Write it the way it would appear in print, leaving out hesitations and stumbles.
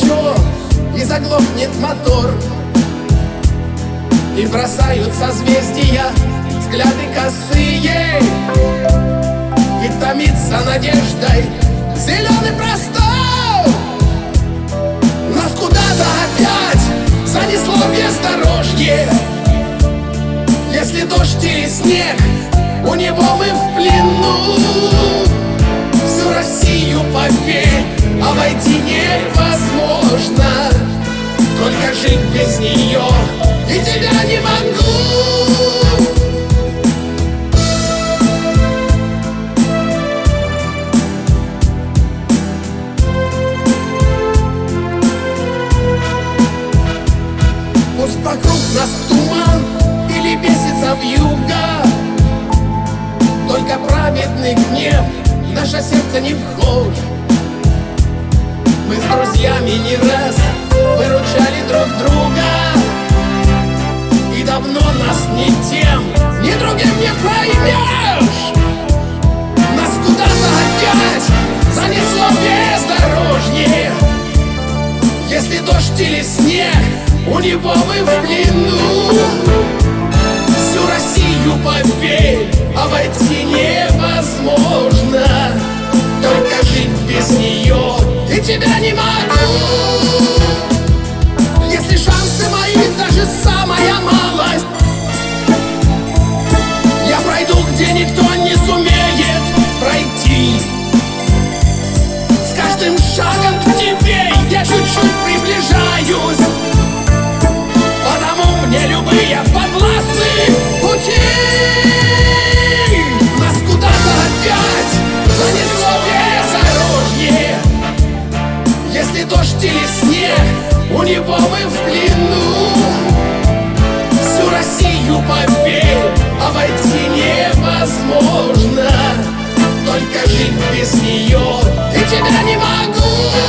все, и заглохнет мотор, и бросают созвездия взгляды косые, и томится надеждой зеленый простор. Нас куда-то опять занесло бездорожье. Если дождь или снег, у него мы в плену. Всю Россию поверь, обойти невозможно. Только жить без нее и тебя не могу. Пусть вокруг нас туман или бесится вьюга, только праведный гнев в наше сердце не вхож. Мы с друзьями не раз выручали друг друга, и давно нас ни тем, ни другим не проймешь. Нас куда-то опять занесло бездорожье. Если дождь или снег, у него мы в плену. Всю Россию, поверь, обойти невозможно. Только жить без нее и тебя не могу. Если шансы мои даже самая малость, я пройду, где никто не сумеет пройти. С каждым шагом к тебе я чуть-чуть приближаюсь, потому мне любые подвластны пути. Нас куда-то опять занесло бездорожье. Если дождь или снег, у него мы в плену. Всю Россию, поверь, обойти невозможно. Только жить без нее и тебя не могу.